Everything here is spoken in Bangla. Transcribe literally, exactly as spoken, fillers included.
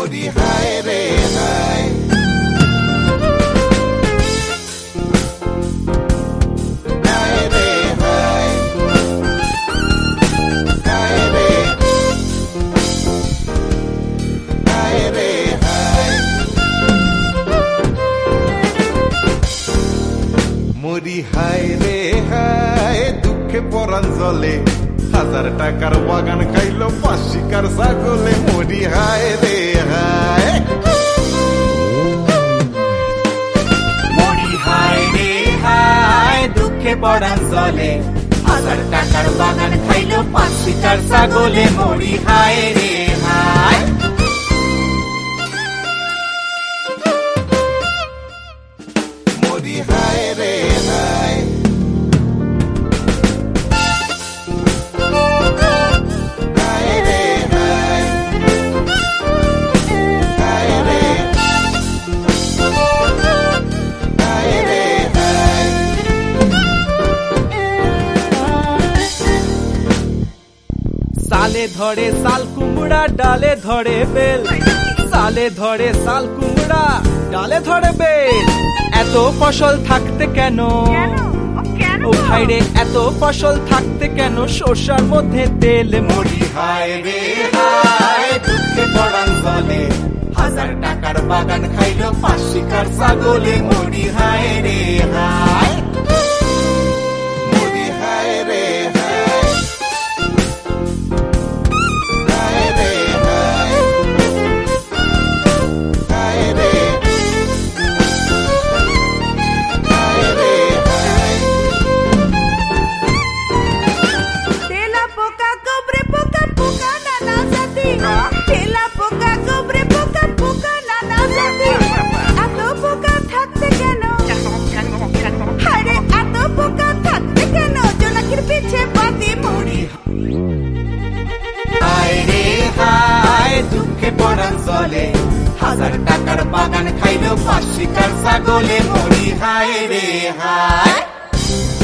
মরি হায় রে হায়। হায় রে হায়, হায় রে, হায় রে হায়। মরি হায় রে হায়, দুঃখে পরাণ জলে, হাজার টাকার বাগান খাইলো পাঁচ শিকার ছাগলে। মরি হায় রে হায়। মরি হায় রে হায়, দুঃখে পড়ান চলে, হাজার টাকার বাগান খাইলো পাঁচ শিকার ছাগলে। মরি হায় রে হায়। মরি হায় রে হায়। হায় রে হায়, হায় রে, হায় রে হায়। সালে ধরে সাল কুমড়া, ডালে ধরে বেল, সালে ধরে সাল কুমড়া, ডালে ধরে বেল। এত ফসল থাকতে কেন ও ভাইরে, এত ফসল থাকতে কেন সর্ষার মধ্যে তেল। মরি হায় রে হায়, দুঃখে পড়ান চলে, হাজার টাকার বাগান খাইলো পাঁচ শিকার ছাগলে। মরি হায় রে হায়। মরি হায় রে হায়। হায় রে হায়, হায় রে, হায় রে হায়। তেলা পোকা গোবরে পোকা পোকা নানা জাতি, তেলা পোকা গোবরে পোকা পোকা নানা জাতি। এত পোকা থাকতে কেন, হায়রে এত পোকা থাকতে কেন, জোনাকির পিছে বাতি। মরি হায় রে হায়, দুঃখে পড়ান চলে, হাজার টাকার বাগান খাইলো পাঁচ শিকার ছাগলে। মরি হায় রে হায়।